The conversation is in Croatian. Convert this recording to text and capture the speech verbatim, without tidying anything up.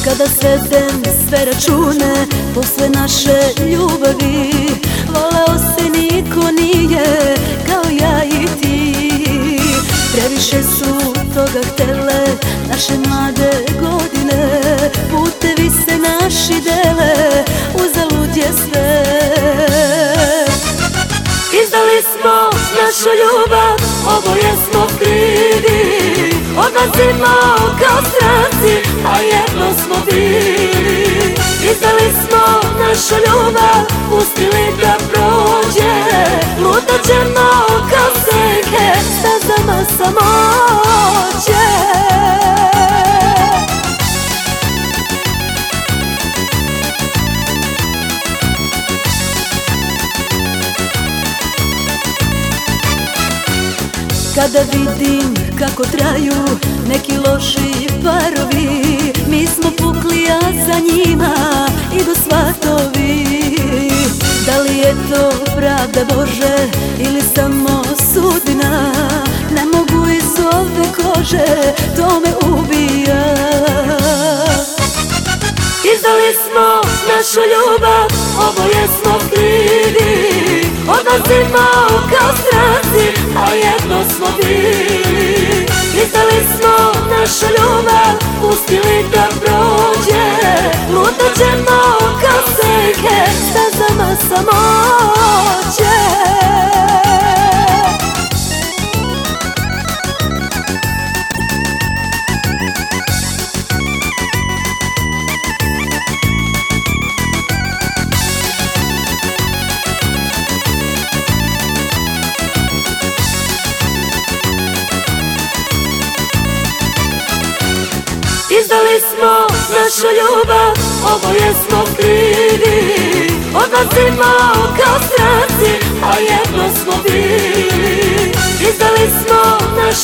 Kada svedem sve račune posle naše ljubavi, voleo se niko nije kao ja i ti. Previše su toga htele naše mlade godine, putevi se naši dele, uzalud je sve. Izdali smo našu ljubav, oboje smo krivi, odlazimo kao stranci, a jedno smo bili. Izdali smo našu ljubav, pustili da prođe, lutat ćemo kao senke, stazama samoće. Kada vidim kako traju neki loši parovi, mi smo pukli, a za njima idu svatovi. Da li je to pravda Bože ili samo sudbina, ne mogu iz ove kože, to me ubija. Izdali smo našu ljubav, oboje smo krivi, odlazimo kao stranci, a jedno smo bili. Izdali smo našu ljubav, pustili da prođe, lutat ćemo kao senke, stazama samoće. Izdali smo našu ljubav, oboje smo krivi, odlazimo kao stranci, a jedno smo bili. Izdali smo našu